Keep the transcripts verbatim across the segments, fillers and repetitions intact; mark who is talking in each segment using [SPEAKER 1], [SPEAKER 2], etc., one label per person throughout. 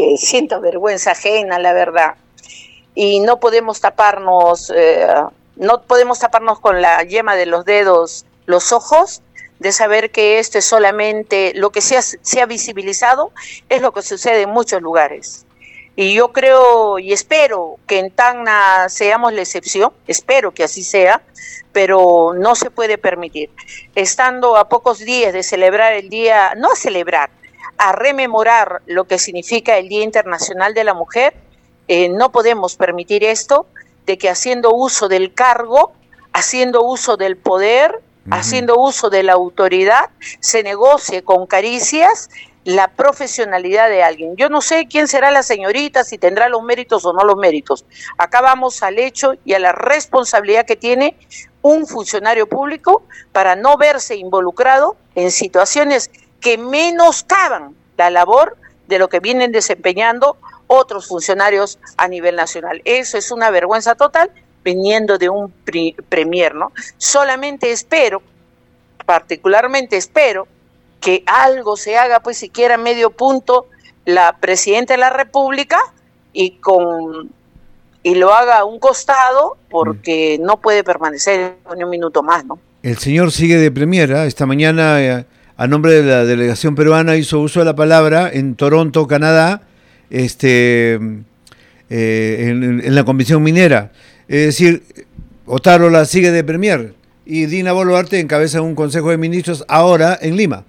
[SPEAKER 1] que siento vergüenza ajena, la verdad. Y no podemos taparnos, eh, no podemos taparnos con la yema de los dedos los ojos de saber que esto es solamente lo que se ha, se ha visibilizado, es lo que sucede en muchos lugares. Y yo creo y espero que en Tacna seamos la excepción, espero que así sea, pero no se puede permitir. Estando a pocos días de celebrar el día, no a celebrar, a rememorar lo que significa el Día Internacional de la Mujer, eh, no podemos permitir esto, de que haciendo uso del cargo, haciendo uso del poder, uh-huh. haciendo uso de la autoridad, se negocie con caricias la profesionalidad de alguien. Yo no sé quién será la señorita, si tendrá los méritos o no los méritos. Acá vamos al hecho y a la responsabilidad que tiene un funcionario público para no verse involucrado en situaciones que menoscaban la labor de lo que vienen desempeñando otros funcionarios a nivel nacional. Eso es una vergüenza total viniendo de un pri- premier, ¿no? Solamente espero, particularmente espero, que algo se haga, pues siquiera medio punto, la Presidenta de la República y con y lo haga a un costado, porque mm. no puede permanecer ni un minuto más, ¿no?
[SPEAKER 2] El señor sigue de premier, ¿eh? Esta mañana, eh, a nombre de la delegación peruana, hizo uso de la palabra en Toronto, Canadá, este, eh, en, en la Comisión Minera. Es decir, Otárola sigue de premier y Dina Boluarte encabeza un Consejo de Ministros ahora en Lima.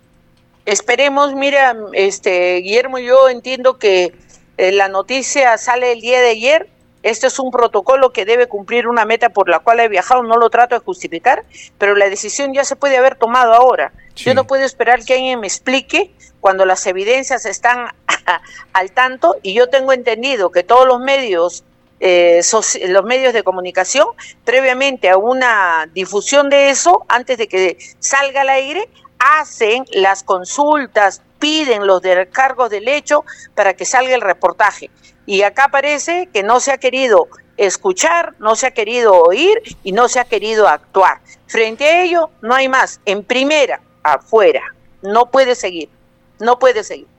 [SPEAKER 1] Esperemos, mira, este Guillermo, yo entiendo que eh, la noticia sale el día de ayer. Esto es un protocolo que debe cumplir una meta por la cual he viajado, no lo trato de justificar, pero la decisión ya se puede haber tomado ahora. Sí. Yo no puedo esperar que alguien me explique cuando las evidencias están al tanto, y yo tengo entendido que todos los medios, eh, soci- los medios de comunicación, previamente a una difusión de eso, antes de que salga al aire, hacen las consultas, piden los descargos del hecho para que salga el reportaje. Y acá parece que no se ha querido escuchar, no se ha querido oír y no se ha querido actuar. Frente a ello, no hay más. En primera, afuera. No puede seguir. No puede seguir.